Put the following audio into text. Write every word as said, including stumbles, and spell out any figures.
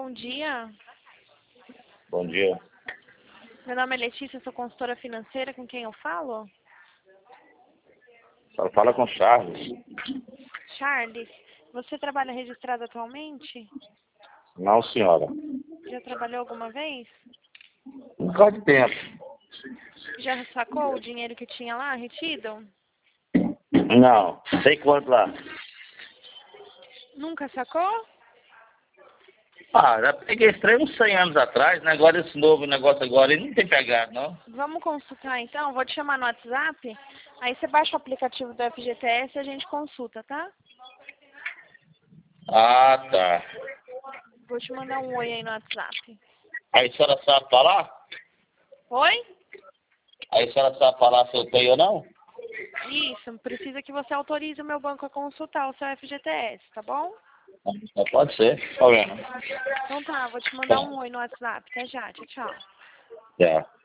bom dia. Bom dia. Meu nome é Letícia, sou consultora financeira. Com quem eu falo? Só fala com Charles. Charles, você trabalha registrado atualmente? Não, senhora. Já trabalhou alguma vez? Um bocado de tempo. Já sacou o dinheiro que tinha lá retido? Não, sei quanto lá. Nunca sacou? Ah, já peguei esse trem uns cem anos atrás, né? Agora esse novo negócio agora, ele não tem pegado, não. Vamos consultar então? Vou te chamar no WhatsApp. Aí você baixa o aplicativo do F G T S e a gente consulta, tá? Ah, tá. Vou te mandar um oi aí no WhatsApp. Aí a senhora sabe falar? Oi? Aí a senhora sabe falar se eu tenho ou não? Isso, precisa que você autorize o meu banco a consultar o seu F G T S, tá bom? Não, pode ser, problema. Então tá, vou te mandar Tá, um oi no WhatsApp. Até já, tchau, tchau. tá.